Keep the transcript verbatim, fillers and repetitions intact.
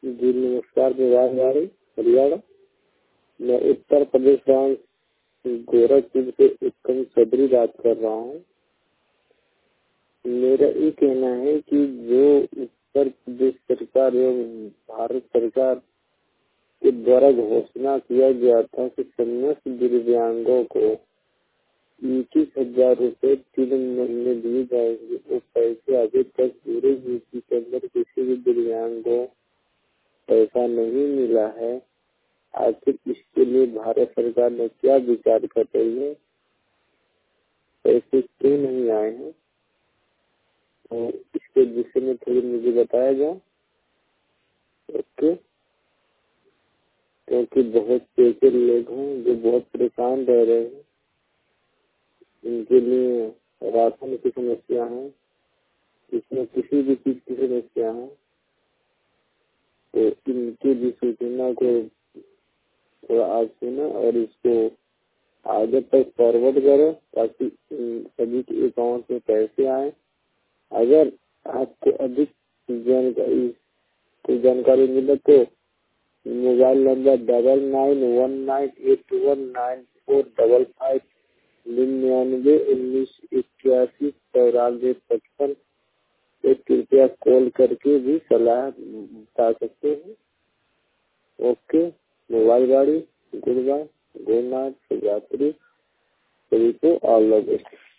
जी नमस्कार, विभाग वाणी हरियाणा। मैं उत्तर प्रदेश राज्य गोरखपुर से उत्तम चौधरी बात कर रहा हूँ। मेरा ये कहना है कि जो उत्तर प्रदेश सरकार एवं भारत सरकार के द्वारा घोषणा किया गया था कि समस्त दिव्यांगों को इक्कीस हजार रूपए तीन महीने दिए जाएंगे, वो पैसे अभी तक पूरे यूपी के अंदर किसी भी दिव्यांग को पैसा नहीं मिला है। आखिर इसके लिए भारत सरकार ने क्या विचार कर रही है, पैसे क्यों नहीं आए हैं, तो इसके विषय में थोड़ी मुझे बताया जाए। ओके, क्योंकि बहुत पैसे लोग हैं जो बहुत परेशान रह रहे हैं, इनके लिए राशन की समस्या है, इसमें किसी भी चीज की समस्या है, तो इनकी भी सूचना को थोड़ा आप सुना और इसको आगे तक फॉरवर्ड करो ताकि सभी के अकाउंट में पैसे आए। अगर आपको अधिक जानकारी कोई जानकारी मिले तो mobile number double nine one nine eight one nine four double five निन्यानवे उन्नीस इक्यासी चौरानवे पचपन पे कृपया कॉल करके भी सलाह बता सकते हैं। ओके, मोबाइल गाड़ी, गुड बाय, गुड नाइट, शुभ रात्रि, सभी को ऑल द बेस्ट।